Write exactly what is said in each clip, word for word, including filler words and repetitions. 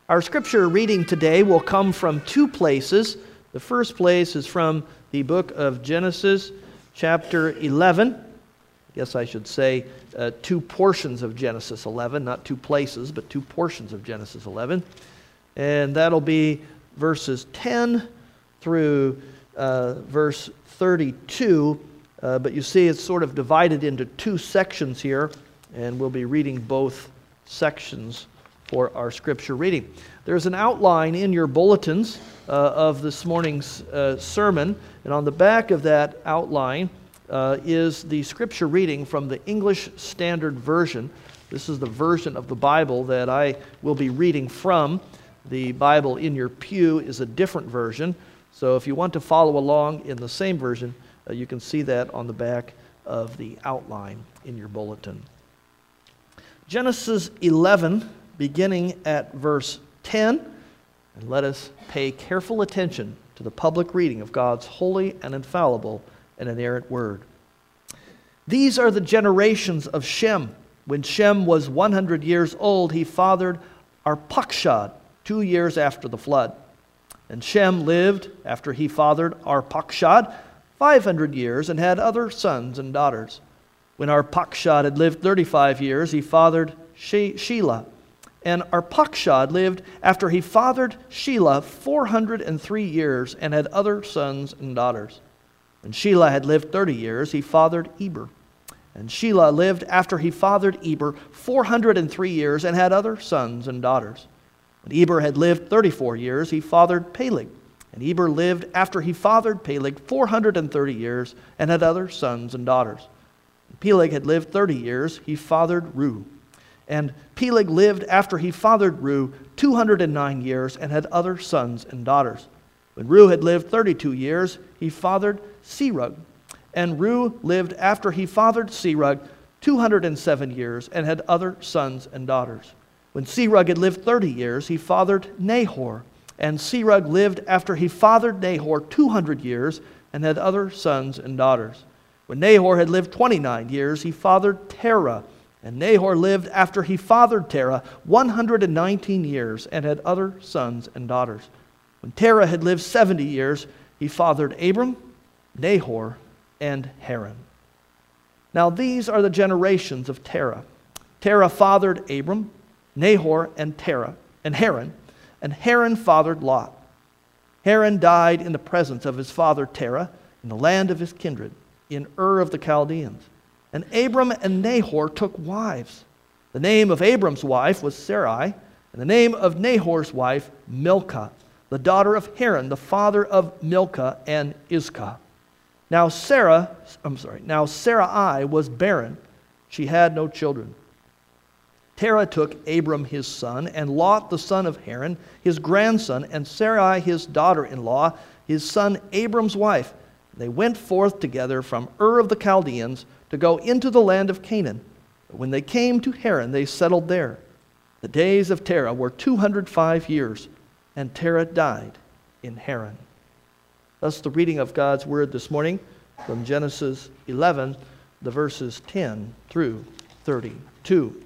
Our scripture reading today will come from two places. The first place is from the book of Genesis, chapter eleven. I guess I should say uh, two portions of Genesis eleven, not two places, but two portions of Genesis eleven. And that'll be verses ten through uh, verse thirty-two. Uh, but you see it's sort of divided into two sections here, and we'll be reading both sections for our scripture reading. There's an outline in your bulletins uh, of this morning's uh, sermon, and on the back of that outline uh, is the scripture reading from the English Standard Version. This is the version of the Bible that I will be reading from. The Bible in your pew is a different version, so if you want to follow along in the same version, uh, you can see that on the back of the outline in your bulletin. Genesis eleven, beginning at verse ten, and let us pay careful attention to the public reading of God's holy and infallible and inerrant word. These are the generations of Shem. When Shem was one hundred years old, he fathered Arpachshad, two years after the flood. And Shem lived, after he fathered Arpachshad, five hundred years, and had other sons and daughters. When Arpachshad had lived thirty-five years, he fathered She- Shelah. And Arpachshad lived, after he fathered Shelah, four hundred three years, and had other sons and daughters. When Shelah had lived thirty years, he fathered Eber. And Shelah lived, after he fathered Eber, four hundred three years, and had other sons and daughters. When Eber had lived thirty-four years, he fathered Peleg. And Eber lived, after he fathered Peleg, four hundred thirty years, and had other sons and daughters. When Peleg had lived thirty years, he fathered Reu. And Peleg lived, after he fathered Reu, two hundred nine years, and had other sons and daughters. When Reu had lived thirty-two years, he fathered Serug. And Reu lived, after he fathered Serug, two hundred seven years, and had other sons and daughters. When Serug had lived thirty years, he fathered Nahor. And Serug lived, after he fathered Nahor, two hundred years, and had other sons and daughters. When Nahor had lived twenty-nine years, he fathered Terah. And Nahor lived, after he fathered Terah, one hundred nineteen years, and had other sons and daughters. When Terah had lived seventy years, he fathered Abram, Nahor, and Haran. Now these are the generations of Terah. Terah fathered Abram, Nahor, and Terah, and Haran, and Haran fathered Lot. Haran died in the presence of his father Terah, in the land of his kindred, in Ur of the Chaldeans. And Abram and Nahor took wives. The name of Abram's wife was Sarai, and the name of Nahor's wife Milcah, the daughter of Haran, the father of Milcah and Iscah. Now Sarah, I'm sorry, now Sarai was barren; she had no children. Terah took Abram his son, and Lot the son of Haran, his grandson, and Sarai his daughter-in-law, his son Abram's wife. They went forth together from Ur of the Chaldeans to go into the land of Canaan. But when they came to Haran, they settled there. The days of Terah were two hundred five years, and Terah died in Haran. Thus the reading of God's word this morning from Genesis eleven, the verses ten through thirty-two.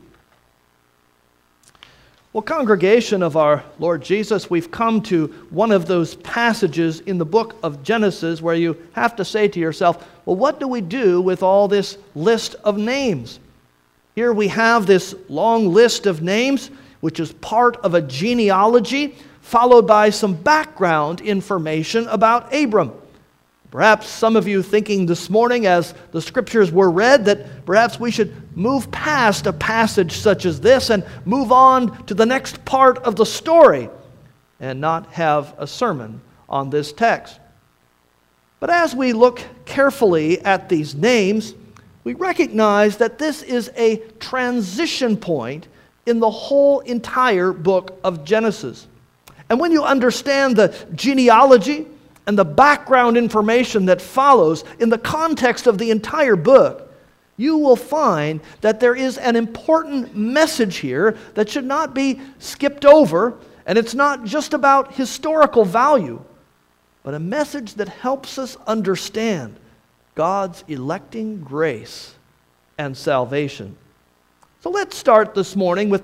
Well, congregation of our Lord Jesus, we've come to one of those passages in the book of Genesis where you have to say to yourself, well, what do we do with all this list of names? Here we have this long list of names, which is part of a genealogy, followed by some background information about Abram. Perhaps some of you thinking this morning as the scriptures were read that perhaps we should move past a passage such as this and move on to the next part of the story and not have a sermon on this text. But as we look carefully at these names, we recognize that this is a transition point in the whole entire book of Genesis. And when you understand the genealogy and the background information that follows in the context of the entire book, you will find that there is an important message here that should not be skipped over, and it's not just about historical value, but a message that helps us understand God's electing grace and salvation. So let's start this morning with the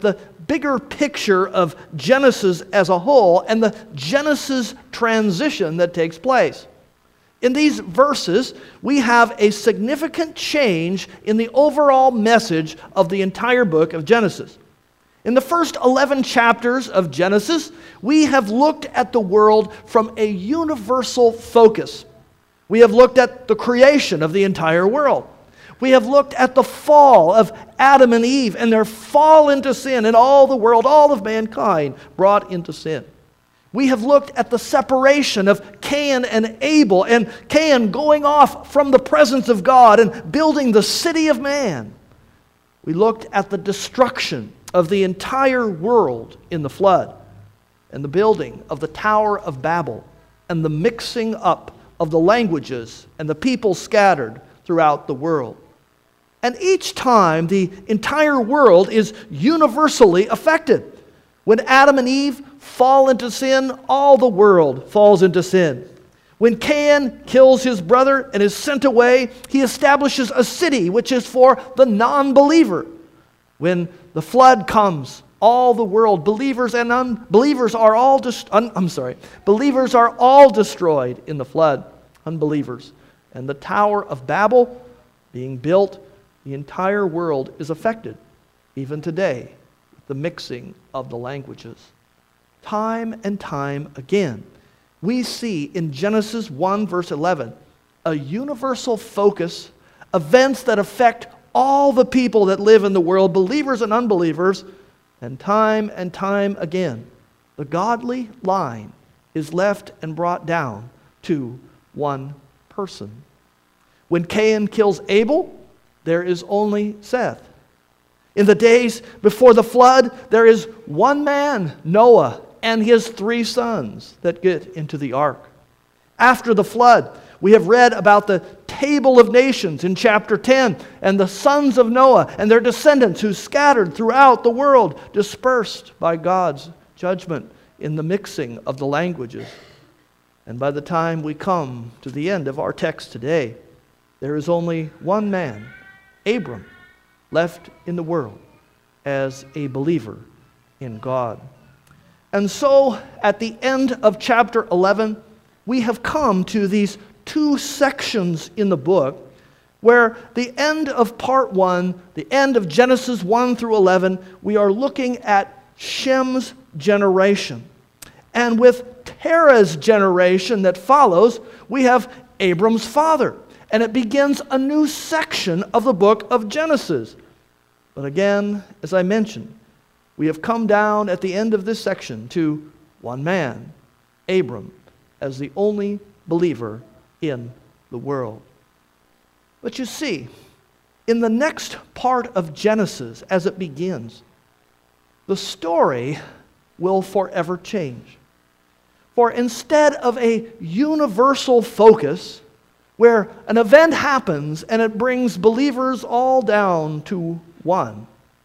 bigger picture of Genesis as a whole and the Genesis transition that takes place. In these verses, we have a significant change in the overall message of the entire book of Genesis. In the first eleven chapters of Genesis, we have looked at the world from a universal focus. We have looked at the creation of the entire world. We have looked at the fall of Adam and Eve and their fall into sin, and all the world, all of mankind brought into sin. We have looked at the separation of Cain and Abel, and Cain going off from the presence of God and building the city of man. We looked at the destruction of the entire world in the flood, and the building of the Tower of Babel, and the mixing up of the languages and the people scattered throughout the world. And each time the entire world is universally affected. When Adam and Eve fall into sin, all the world falls into sin. When Cain kills his brother and is sent away, he establishes a city which is for the non-believer. When the flood comes, all the world, believers and unbelievers are all dest- un- I'm sorry, believers are all destroyed in the flood, unbelievers. And the Tower of Babel being built, the entire world is affected, even today, the mixing of the languages. Time and time again, we see in Genesis one verse eleven a universal focus, events that affect all the people that live in the world, believers and unbelievers, and time and time again, the godly line is left and brought down to one person. When Cain kills Abel, there is only Seth. In the days before the flood, there is one man, Noah, and his three sons that get into the ark. After the flood, we have read about the table of nations in chapter ten, and the sons of Noah and their descendants who scattered throughout the world, dispersed by God's judgment in the mixing of the languages. And by the time we come to the end of our text today, there is only one man, Abram, left in the world as a believer in God. And so, at the end of chapter eleven, we have come to these two sections in the book where the end of part one, the end of Genesis one through eleven, we are looking at Shem's generation. And with Terah's generation that follows, we have Abram's father. And it begins a new section of the book of Genesis. But again, as I mentioned, we have come down at the end of this section to one man, Abram, as the only believer in the world. But you see, in the next part of Genesis, as it begins, the story will forever change. For instead of a universal focus, where an event happens and it brings believers all down to one,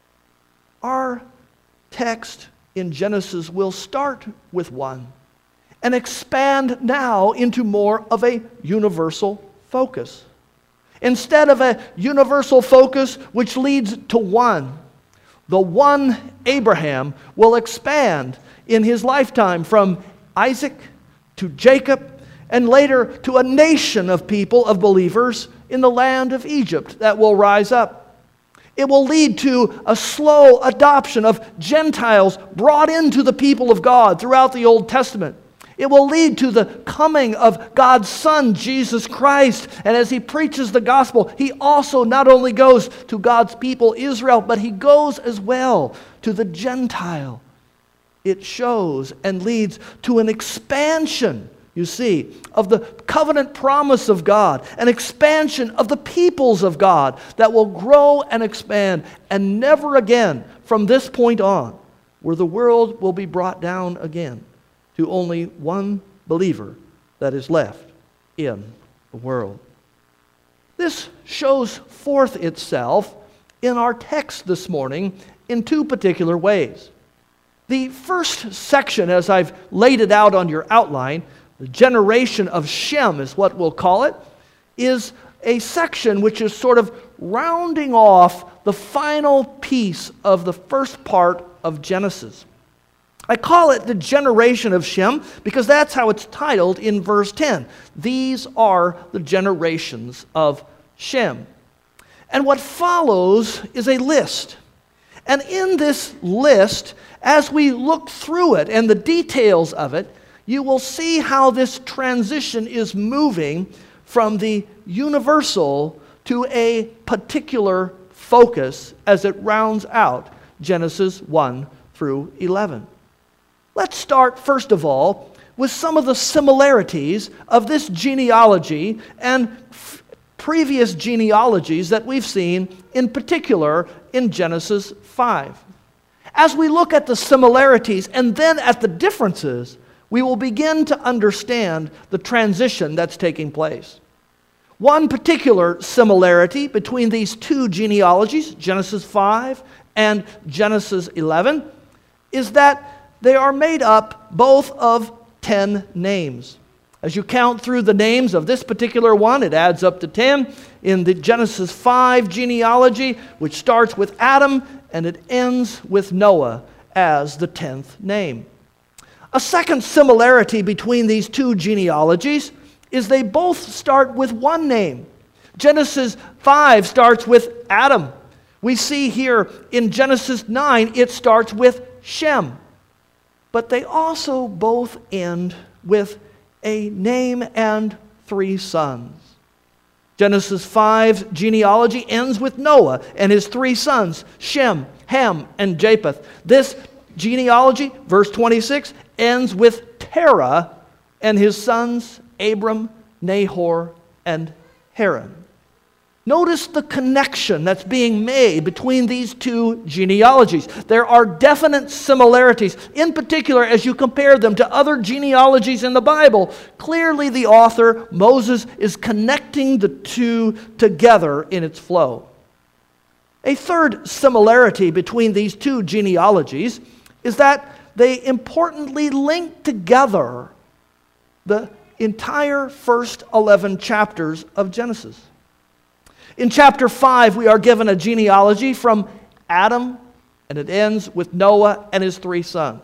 our text in Genesis will start with one and expand now into more of a universal focus. Instead of a universal focus which leads to one, the one Abraham will expand in his lifetime from Isaac to Jacob, and later to a nation of people, of believers, in the land of Egypt that will rise up. It will lead to a slow adoption of Gentiles brought into the people of God throughout the Old Testament. It will lead to the coming of God's Son, Jesus Christ. And as He preaches the gospel, He also not only goes to God's people, Israel, but He goes as well to the Gentile. It shows and leads to an expansion, you see, of the covenant promise of God, an expansion of the peoples of God that will grow and expand, and never again from this point on, where the world will be brought down again to only one believer that is left in the world. This shows forth itself in our text this morning in two particular ways. The first section, as I've laid it out on your outline, the generation of Shem is what we'll call it, is a section which is sort of rounding off the final piece of the first part of Genesis. I call it the generation of Shem because that's how it's titled in verse ten. These are the generations of Shem. And what follows is a list. And in this list, as we look through it and the details of it, you will see how this transition is moving from the universal to a particular focus as it rounds out Genesis one through eleven. Let's start, first of all, with some of the similarities of this genealogy and f- previous genealogies that we've seen, in particular in Genesis five. As we look at the similarities and then at the differences, we will begin to understand the transition that's taking place. One particular similarity between these two genealogies, Genesis five and Genesis eleven, is that they are made up both of ten names. As you count through the names of this particular one, it adds up to ten. In the Genesis five genealogy, which starts with Adam and it ends with Noah as the tenth name. A second similarity between these two genealogies is they both start with one name. Genesis five starts with Adam. We see here in Genesis nine, it starts with Shem. But they also both end with a name and three sons. Genesis five genealogy ends with Noah and his three sons, Shem, Ham, and Japheth. This genealogy, verse twenty-six, ends with Terah and his sons, Abram, Nahor, and Haran. Notice the connection that's being made between these two genealogies. There are definite similarities. In particular, as you compare them to other genealogies in the Bible, clearly the author, Moses, is connecting the two together in its flow. A third similarity between these two genealogies is that they importantly link together the entire first eleven chapters of Genesis. In chapter five, we are given a genealogy from Adam, and it ends with Noah and his three sons.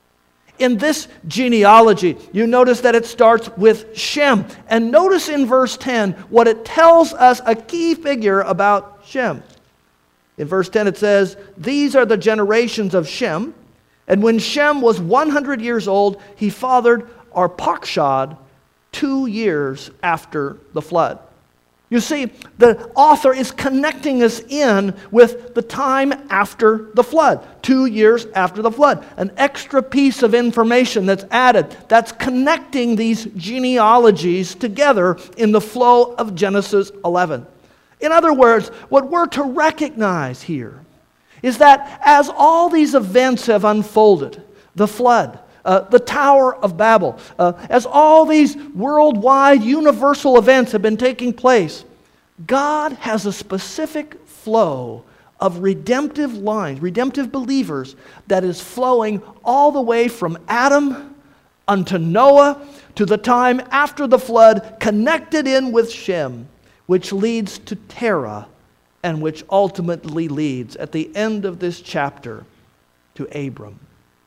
In this genealogy, you notice that it starts with Shem. And notice in verse ten what it tells us, a key figure about Shem. In verse ten it says, "These are the generations of Shem. And when Shem was one hundred years old, he fathered Arpachshad two years after the flood." You see, the author is connecting us in with the time after the flood, two years after the flood. An extra piece of information that's added that's connecting these genealogies together in the flow of Genesis eleven. In other words, what we're to recognize here is that as all these events have unfolded, the flood, uh, the Tower of Babel, uh, as all these worldwide universal events have been taking place, God has a specific flow of redemptive lines, redemptive believers that is flowing all the way from Adam unto Noah to the time after the flood, connected in with Shem, which leads to Terah, and which ultimately leads, at the end of this chapter, to Abram.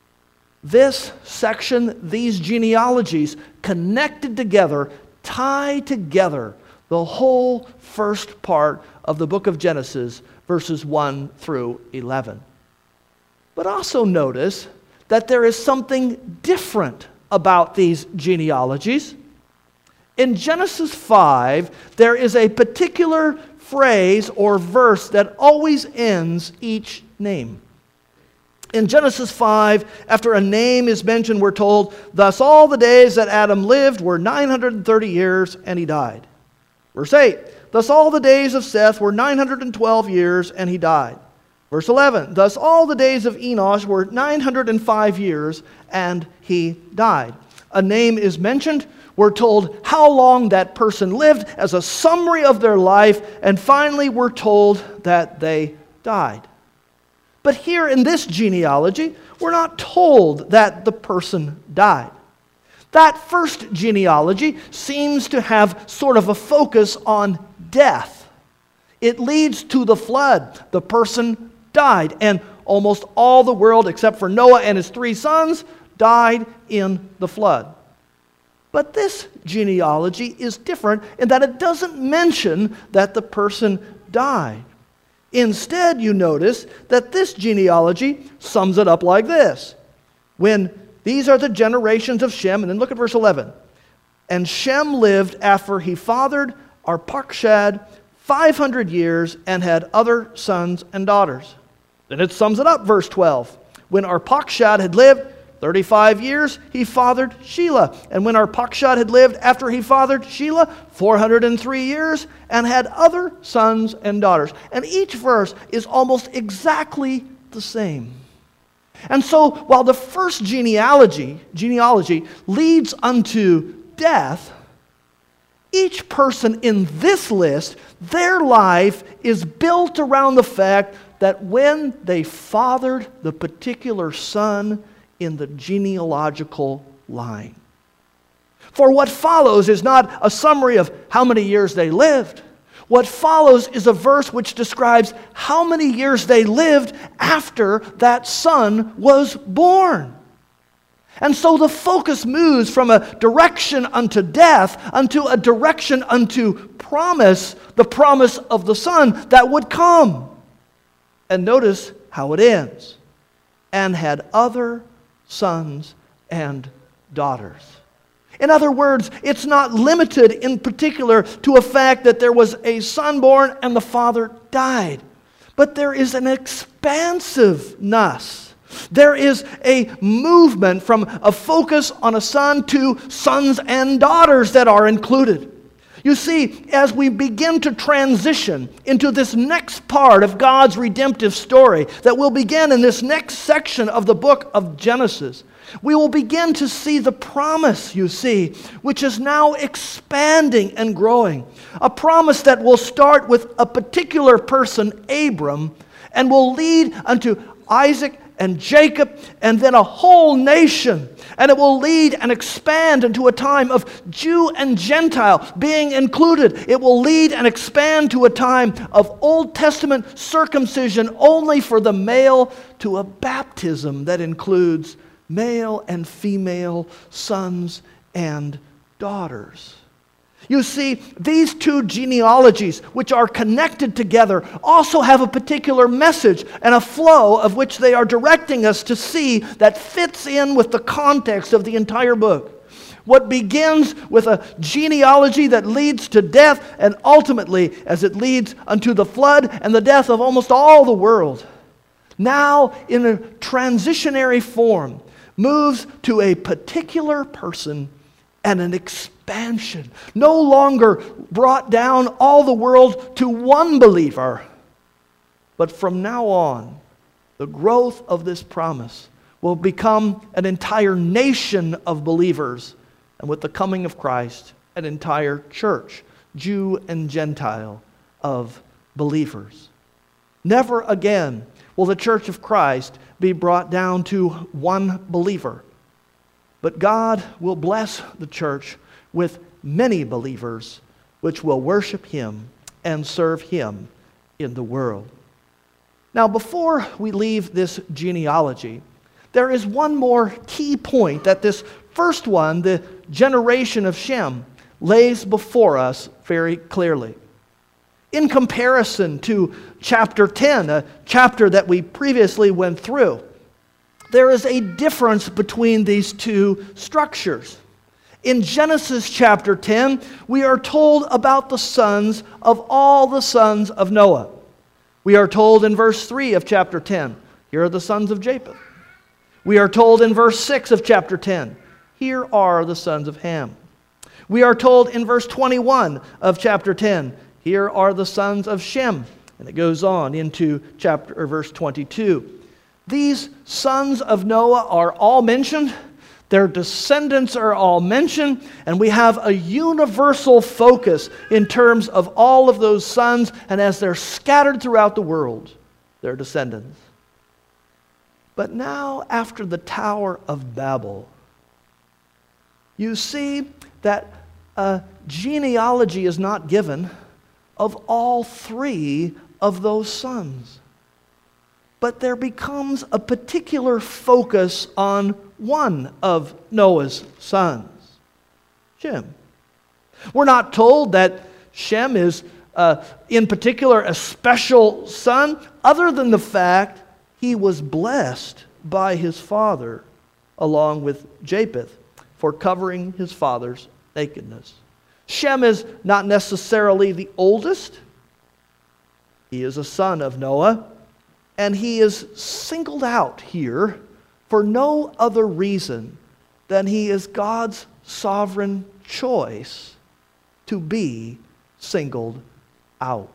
This section, these genealogies, connected together, tie together the whole first part of the book of Genesis, verses one through eleven. But also notice that there is something different about these genealogies. In Genesis five, there is a particular phrase or verse that always ends each name. In Genesis five, after a name is mentioned, we're told, "Thus all the days that Adam lived were nine hundred thirty years, and he died." Verse eight, "Thus all the days of Seth were nine hundred twelve years, and he died." Verse eleven, "Thus all the days of Enosh were nine hundred five years, and he died." A name is mentioned. We're told how long that person lived as a summary of their life, and finally we're told that they died. But here in this genealogy, we're not told that the person died. That first genealogy seems to have sort of a focus on death. It leads to the flood. The person died. And almost all the world except for Noah and his three sons died in the flood. But this genealogy is different in that it doesn't mention that the person died. Instead, you notice that this genealogy sums it up like this. When these are the generations of Shem, and then look at verse eleven. And Shem lived after he fathered Arpachshad five hundred years and had other sons and daughters. Then it sums it up, verse twelve. When Arpachshad had lived thirty-five years, he fathered Shelah. And when Arpachshad had lived after he fathered Shelah four hundred three years and had other sons and daughters. And each verse is almost exactly the same. And so while the first genealogy, genealogy leads unto death, each person in this list, their life is built around the fact that when they fathered the particular son in the genealogical line. For what follows is not a summary of how many years they lived. What follows is a verse which describes how many years they lived after that son was born. And so the focus moves from a direction unto death unto a direction unto promise, the promise of the son that would come. And notice how it ends. And had other sons and daughters. In other words, it's not limited in particular to a fact that there was a son born and the father died. But there is an expansiveness. There is a movement from a focus on a son to sons and daughters that are included. You see, as we begin to transition into this next part of God's redemptive story that will begin in this next section of the book of Genesis, we will begin to see the promise, you see, which is now expanding and growing. A promise that will start with a particular person, Abram, and will lead unto Isaac and Jacob, and then a whole nation. And it will lead and expand into a time of Jew and Gentile being included. It will lead and expand to a time of Old Testament circumcision only for the male, to a baptism that includes male and female sons and daughters. You see, these two genealogies, which are connected together, also have a particular message and a flow of which they are directing us to see that fits in with the context of the entire book. What begins with a genealogy that leads to death, and ultimately, as it leads unto the flood and the death of almost all the world, now in a transitionary form, moves to a particular person and an expansion. No longer brought down all the world to one believer, but from now on, the growth of this promise will become an entire nation of believers, and with the coming of Christ, an entire church, Jew and Gentile, of believers. Never again will the church of Christ be brought down to one believer. But God will bless the church with many believers which will worship Him and serve Him in the world. Now, before we leave this genealogy, there is one more key point that this first one, the generation of Shem, lays before us very clearly. In comparison to chapter ten, a chapter that we previously went through, there is a difference between these two structures. In Genesis chapter ten, we are told about the sons of all the sons of Noah. We are told in verse three of chapter ten, here are the sons of Japheth. We are told in verse six of chapter ten, here are the sons of Ham. We are told in verse twenty-one of chapter ten, here are the sons of Shem. And it goes on into chapter or verse twenty-two. These sons of Noah are all mentioned. Their descendants are all mentioned. And we have a universal focus in terms of all of those sons. And as they're scattered throughout the world, their descendants. But now, after the Tower of Babel, you see that a genealogy is not given of all three of those sons. but there becomes a particular focus on one of Noah's sons, Shem. We're not told that Shem is, uh, in particular, a special son, other than the fact he was blessed by his father, along with Japheth, for covering his father's nakedness. Shem is not necessarily the oldest. He is a son of Noah, and he is singled out here for no other reason than he is God's sovereign choice to be singled out.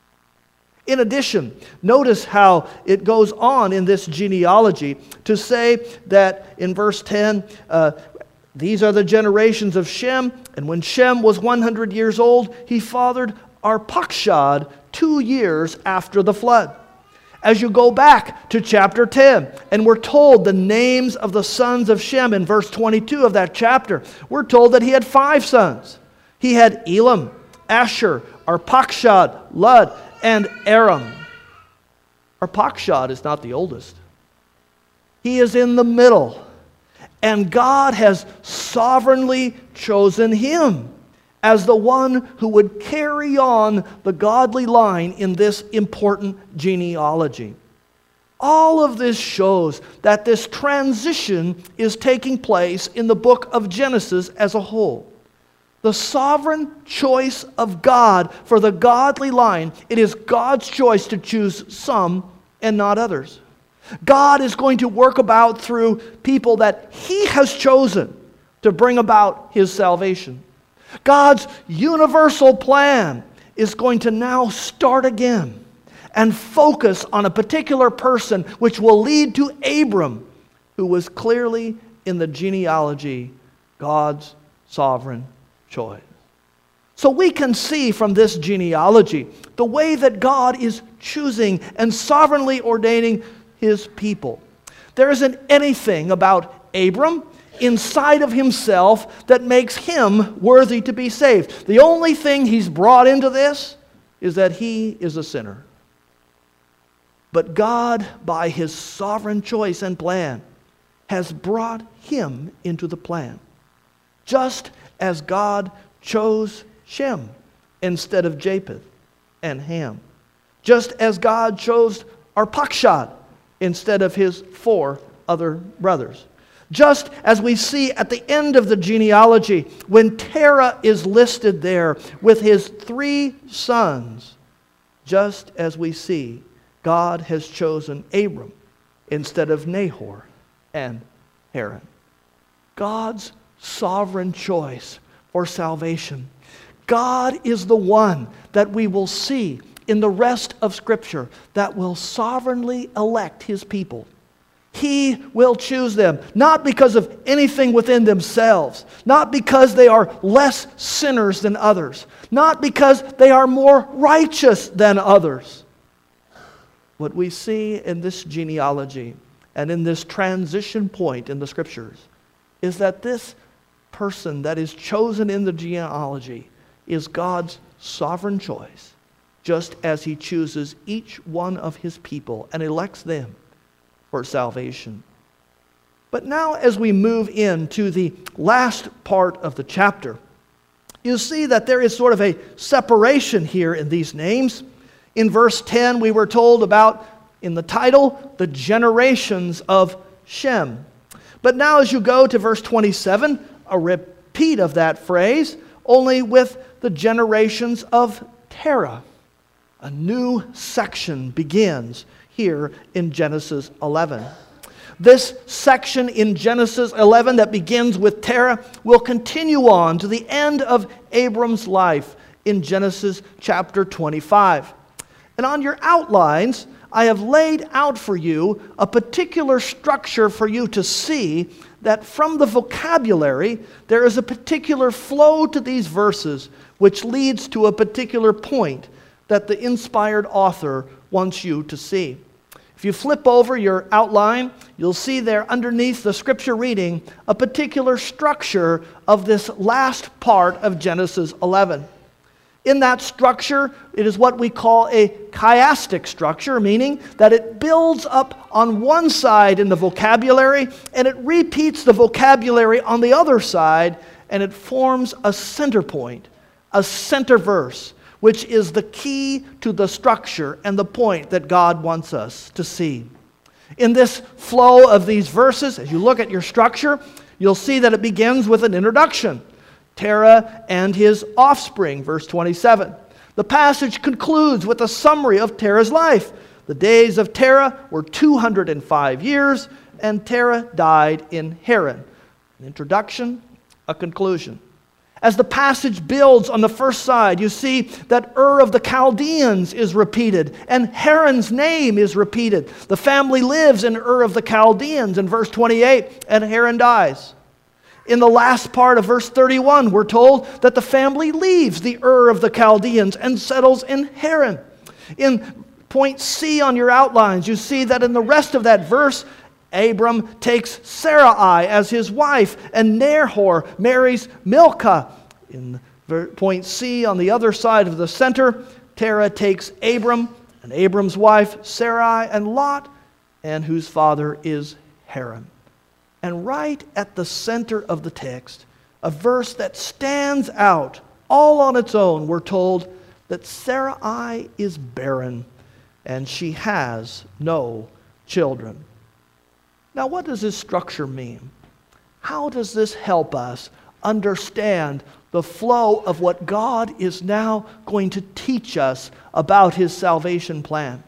In addition, notice how it goes on in this genealogy to say that in verse ten, uh, these are the generations of Shem, and when Shem was one hundred years old, he fathered Arpachshad two years after the flood. As you go back to chapter ten, and we're told the names of the sons of Shem in verse twenty-two of that chapter, we're told that he had five sons. He had Elam, Asher, Arpachshad, Lud, and Aram. Arpachshad is not the oldest. He is in the middle. And God has sovereignly chosen him as the one who would carry on the godly line in this important genealogy. All of this shows that this transition is taking place in the book of Genesis as a whole. The sovereign choice of God for the godly line, it is God's choice to choose some and not others. God is going to work about through people that He has chosen to bring about His salvation. God's universal plan is going to now start again and focus on a particular person, which will lead to Abram, who was clearly in the genealogy God's sovereign choice. So we can see from this genealogy the way that God is choosing and sovereignly ordaining His people. There isn't anything about Abram inside of himself that makes him worthy to be saved. The only thing he's brought into this is that he is a sinner. But God, by His sovereign choice and plan, has brought him into the plan. Just as God chose Shem instead of Japheth and Ham. Just as God chose Arpachshad instead of his four other brothers. Just as we see at the end of the genealogy, when Terah is listed there with his three sons, just as we see God has chosen Abram instead of Nahor and Haran. God's sovereign choice for salvation. God is the one that we will see in the rest of Scripture that will sovereignly elect His people. He will choose them, not because of anything within themselves, not because they are less sinners than others, not because they are more righteous than others. What we see in this genealogy and in this transition point in the Scriptures is that this person that is chosen in the genealogy is God's sovereign choice, just as He chooses each one of His people and elects them for salvation. But now as we move into the last part of the chapter, you see that there is sort of a separation here in these names. In verse ten, we were told about, in the title, the generations of Shem. But now as you go to verse twenty-seven, a repeat of that phrase, only with the generations of Terah. A new section begins here in Genesis eleven. This section in Genesis eleven that begins with Terah will continue on to the end of Abram's life in Genesis chapter twenty-five. And on your outlines, I have laid out for you a particular structure for you to see that from the vocabulary, there is a particular flow to these verses which leads to a particular point that the inspired author wants you to see. If you flip over your outline, you'll see there underneath the scripture reading a particular structure of this last part of Genesis eleven. In that structure, it is what we call a chiastic structure, meaning that it builds up on one side in the vocabulary and it repeats the vocabulary on the other side, and it forms a center point, a center verse, which is the key to the structure and the point that God wants us to see. In this flow of these verses, as you look at your structure, you'll see that it begins with an introduction. Terah and his offspring, verse twenty-seven. The passage concludes with a summary of Terah's life. The days of Terah were two hundred five years, and Terah died in Haran. An introduction, a conclusion. As the passage builds on the first side, you see that Ur of the Chaldeans is repeated, and Haran's name is repeated. The family lives in Ur of the Chaldeans in verse twenty-eight, and Haran dies. In the last part of verse thirty-one, we're told that the family leaves the Ur of the Chaldeans and settles in Haran. In point C on your outlines, you see that in the rest of that verse, Abram takes Sarai as his wife, and Nahor marries Milcah. In point C on the other side of the center, Terah takes Abram and Abram's wife Sarai and Lot, and whose father is Haran. And right at the center of the text, a verse that stands out all on its own, we're told that Sarai is barren and she has no children. Now, what does this structure mean? How does this help us understand the flow of what God is now going to teach us about His salvation plan?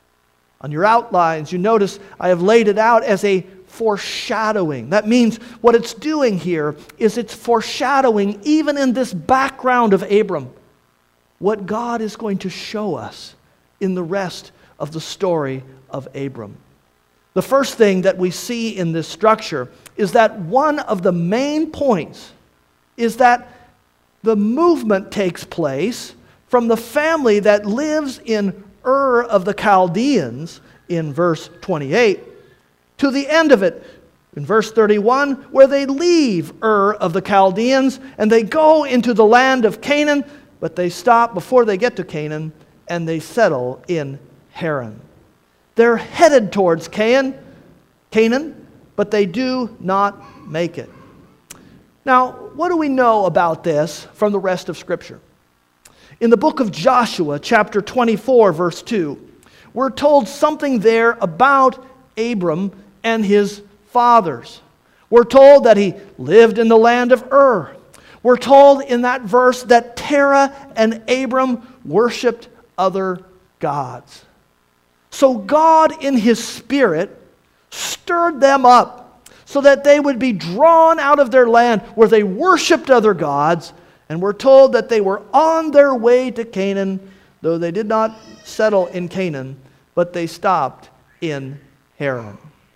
On your outlines, you notice I have laid it out as a foreshadowing. That means what it's doing here is it's foreshadowing, even in this background of Abram, what God is going to show us in the rest of the story of Abram. The first thing that we see in this structure is that one of the main points is that the movement takes place from the family that lives in Ur of the Chaldeans in verse twenty-eight to the end of it in verse thirty-one, where they leave Ur of the Chaldeans and they go into the land of Canaan, but they stop before they get to Canaan and they settle in Haran. They're headed towards Canaan, Canaan, but they do not make it. Now, what do we know about this from the rest of Scripture? In the book of Joshua, chapter twenty-four, verse two, we're told something there about Abram and his fathers. We're told that he lived in the land of Ur. We're told in that verse that Terah and Abram worshipped other gods. So God in His Spirit stirred them up so that they would be drawn out of their land where they worshipped other gods, and we're told that they were on their way to Canaan, though they did not settle in Canaan, but they stopped in Haran.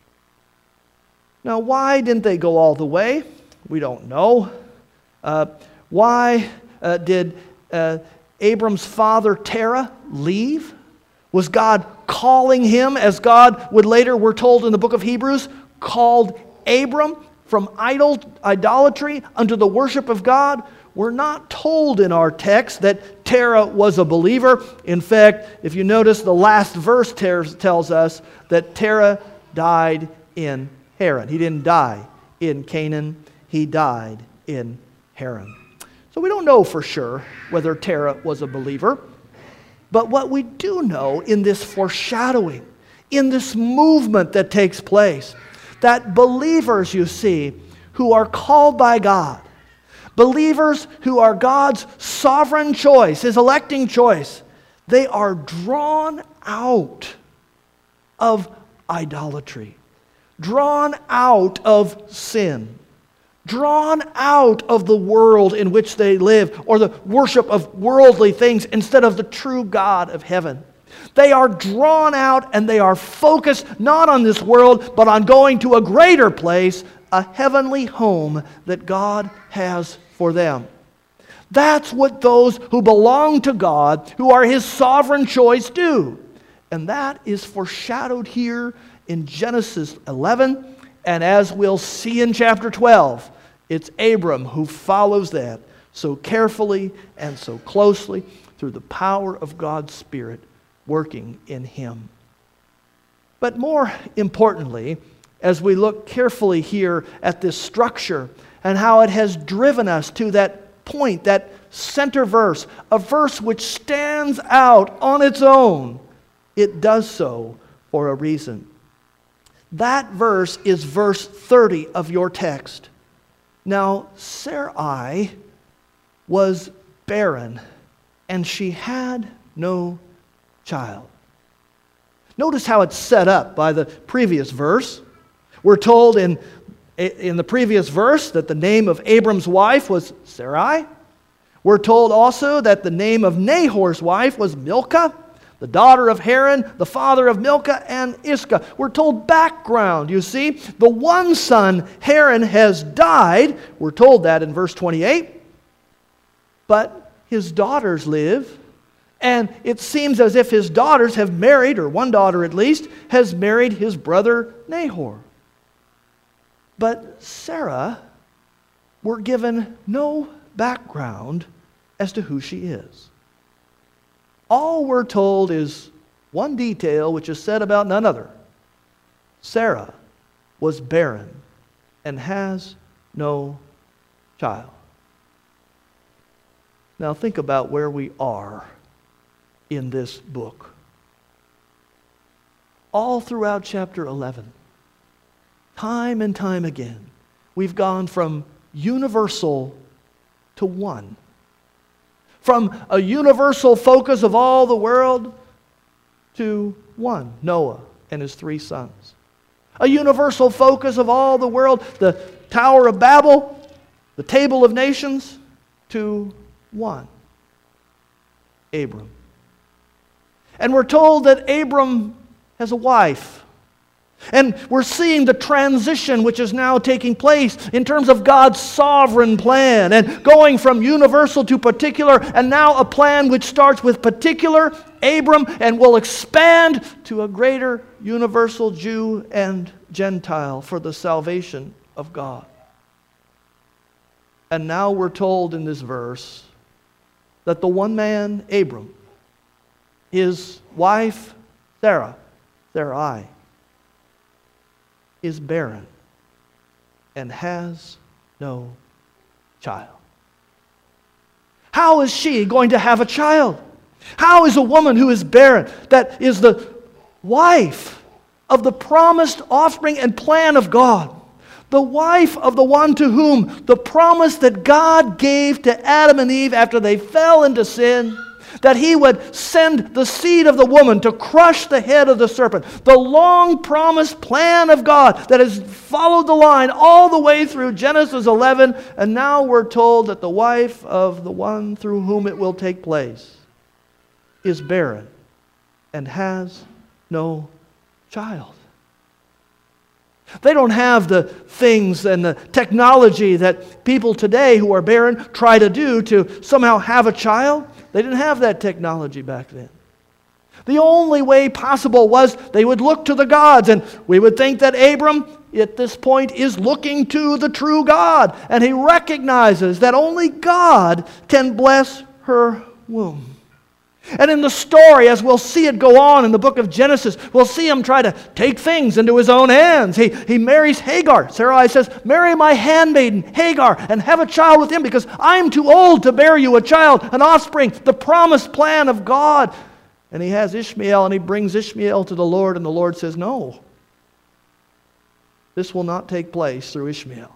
Now, why didn't they go all the way? We don't know. Uh, why uh, did uh, Abram's father Terah leave? Was God calling him, as God would later, we're told in the book of Hebrews, called Abram from idol, idolatry unto the worship of God? We're not told in our text that Terah was a believer. In fact, if you notice, the last verse tells us that Terah died in Haran. He didn't die in Canaan. He died in Haran. So we don't know for sure whether Terah was a believer. But what we do know in this foreshadowing, in this movement that takes place, that believers, you see, who are called by God, believers who are God's sovereign choice, His electing choice, they are drawn out of idolatry, drawn out of sin, drawn out of the world in which they live, or the worship of worldly things instead of the true God of heaven. They are drawn out and they are focused not on this world, but on going to a greater place, a heavenly home that God has for them. That's what those who belong to God, who are His sovereign choice, do. And that is foreshadowed here in Genesis eleven, and as we'll see in chapter twelve, it's Abram who follows that so carefully and so closely through the power of God's Spirit working in him. But more importantly, as we look carefully here at this structure and how it has driven us to that point, that center verse, a verse which stands out on its own, it does so for a reason. That verse is verse thirty of your text. Now, Sarai was barren, and she had no child. Notice how it's set up by the previous verse. We're told in, in the previous verse that the name of Abram's wife was Sarai. We're told also that the name of Nahor's wife was Milcah, the daughter of Haran, the father of Milcah and Iscah. We're told background, you see. The one son, Haran, has died. We're told that in verse twenty-eight. But his daughters live. And it seems as if his daughters have married, or one daughter at least, has married his brother Nahor. But Sarah, we're given no background as to who she is. All we're told is one detail which is said about none other. Sarah was barren and has no child. Now think about where we are in this book. All throughout chapter eleven, time and time again, we've gone from universal to one. From a universal focus of all the world to one, Noah and his three sons. A universal focus of all the world, the Tower of Babel, the Table of Nations, to one, Abram. And we're told that Abram has a wife. And we're seeing the transition which is now taking place in terms of God's sovereign plan and going from universal to particular, and now a plan which starts with particular, Abram, and will expand to a greater universal Jew and Gentile for the salvation of God. And now we're told in this verse that the one man, Abram, his wife, Sarah, Sarai, is barren and has no child. How is she going to have a child? How is a woman who is barren, that is the wife of the promised offspring and plan of God, the wife of the one to whom the promise that God gave to Adam and Eve after they fell into sin, that he would send the seed of the woman to crush the head of the serpent. The long-promised plan of God that has followed the line all the way through Genesis eleven, and now we're told that the wife of the one through whom it will take place is barren and has no child. They don't have the things and the technology that people today who are barren try to do to somehow have a child. They didn't have that technology back then. The only way possible was they would look to the gods, and we would think that Abram at this point is looking to the true God, and he recognizes that only God can bless her womb. And in the story, as we'll see it go on in the book of Genesis, we'll see him try to take things into his own hands. He, he marries Hagar. Sarai says, "Marry my handmaiden Hagar and have a child with him, because I'm too old to bear you a child, an offspring," the promised plan of God. And he has Ishmael, and he brings Ishmael to the Lord, and the Lord says, "No, this will not take place through Ishmael.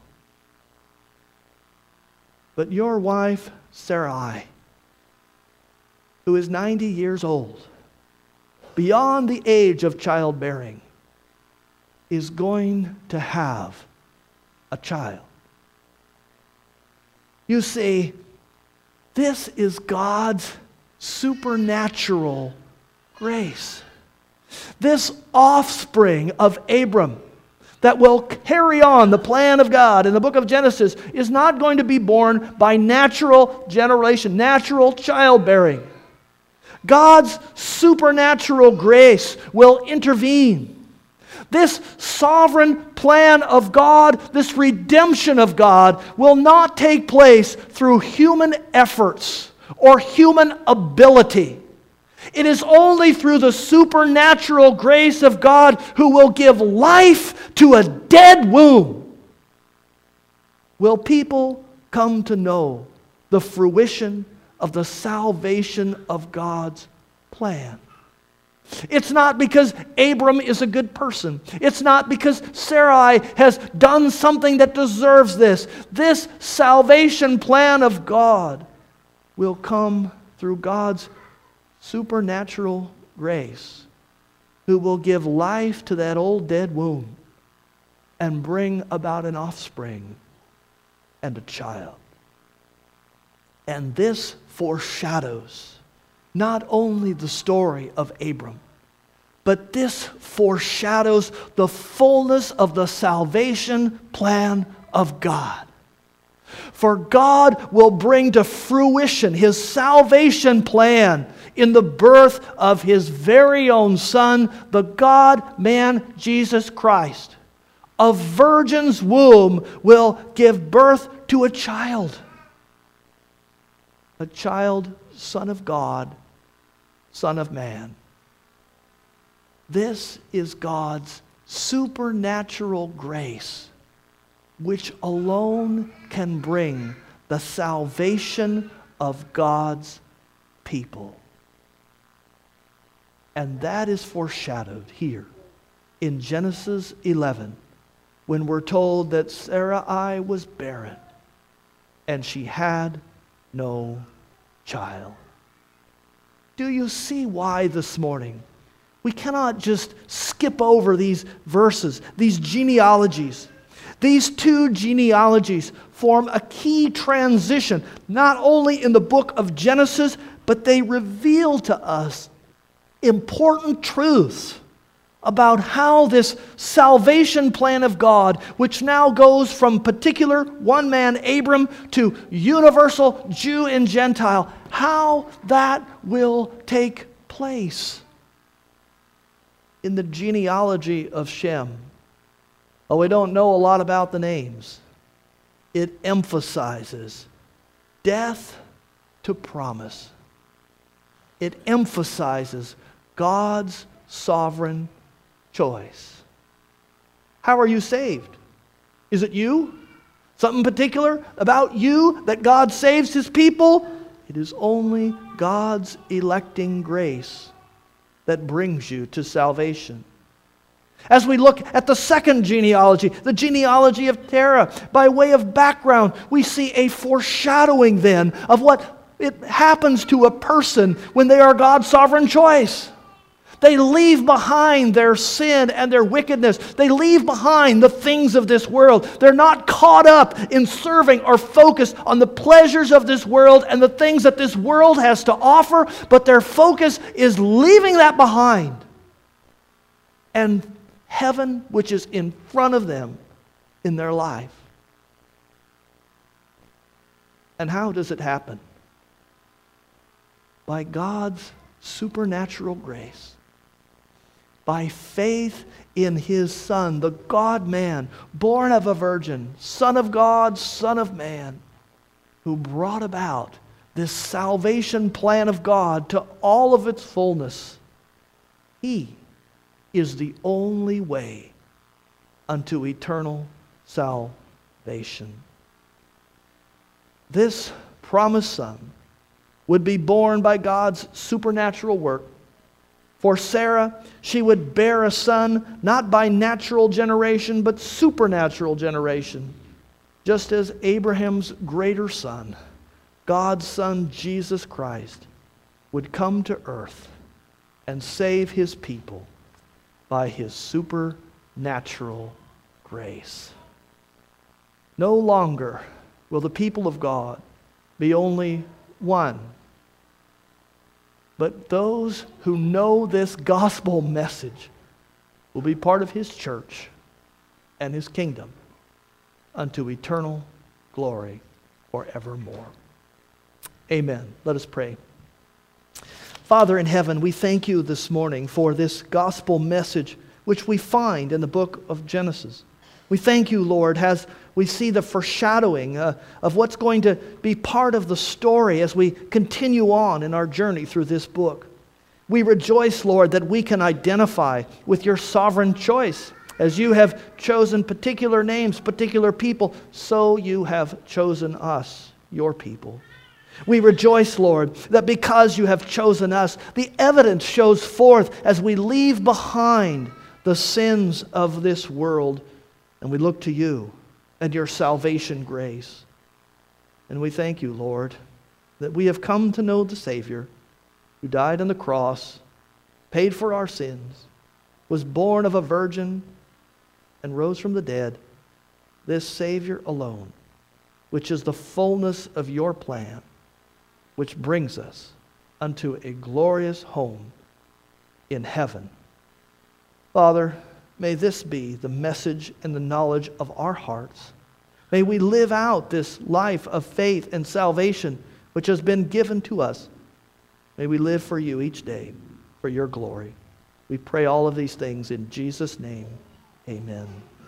But your wife Sarai, who is ninety years old, beyond the age of childbearing, is going to have a child." You see, this is God's supernatural grace. This offspring of Abram that will carry on the plan of God in the book of Genesis is not going to be born by natural generation, natural childbearing. God's supernatural grace will intervene. This sovereign plan of God, this redemption of God, will not take place through human efforts or human ability. It is only through the supernatural grace of God, who will give life to a dead womb, will people come to know the fruition of the salvation of God's plan. It's not because Abram is a good person. It's not because Sarai has done something that deserves this. This salvation plan of God will come through God's supernatural grace, who will give life to that old dead womb and bring about an offspring and a child. And this foreshadows not only the story of Abram, but this foreshadows the fullness of the salvation plan of God. For God will bring to fruition His salvation plan in the birth of His very own Son, the God-man Jesus Christ. A virgin's womb will give birth to a child. A child, Son of God, Son of Man. This is God's supernatural grace, which alone can bring the salvation of God's people. And that is foreshadowed here in Genesis eleven, when we're told that Sarai was barren and she had no child. Do you see why this morning we cannot just skip over these verses, these genealogies? These two genealogies form a key transition, not only in the book of Genesis, but they reveal to us important truths about how this salvation plan of God, which now goes from particular one man, Abram, to universal Jew and Gentile, how that will take place. In the genealogy of Shem, oh, we don't know a lot about the names. It emphasizes death to promise. It emphasizes God's sovereign choice. How are you saved? Is it you? Something particular about you that God saves His people? It is only God's electing grace that brings you to salvation. As we look at the second genealogy, the genealogy of Terah, by way of background, we see a foreshadowing then of what it happens to a person when they are God's sovereign choice. They leave behind their sin and their wickedness. They leave behind the things of this world. They're not caught up in serving or focused on the pleasures of this world and the things that this world has to offer, but their focus is leaving that behind. And heaven, which is in front of them in their life. And how does it happen? By God's supernatural grace. By faith in His Son, the God-man, born of a virgin, Son of God, Son of man, who brought about this salvation plan of God to all of its fullness. He is the only way unto eternal salvation. This promised Son would be born by God's supernatural work. For Sarah, she would bear a son not by natural generation, but supernatural generation. Just as Abraham's greater son, God's Son, Jesus Christ, would come to earth and save His people by His supernatural grace. No longer will the people of God be only one, but those who know this gospel message will be part of His church and His kingdom unto eternal glory forevermore. Amen. Let us pray. Father in heaven, we thank You this morning for this gospel message which we find in the book of Genesis. We thank you, Lord, as we see the foreshadowing uh, of what's going to be part of the story as we continue on in our journey through this book. We rejoice, Lord, that we can identify with your sovereign choice. As you have chosen particular names, particular people, so you have chosen us, your people. We rejoice, Lord, that because you have chosen us, the evidence shows forth as we leave behind the sins of this world and we look to you and your salvation grace. And we thank you, Lord, that we have come to know the Savior who died on the cross, paid for our sins, was born of a virgin, and rose from the dead. This Savior alone, which is the fullness of your plan, which brings us unto a glorious home in heaven. Father, may this be the message and the knowledge of our hearts. May we live out this life of faith and salvation which has been given to us. May we live for you each day, for your glory. We pray all of these things in Jesus' name. Amen.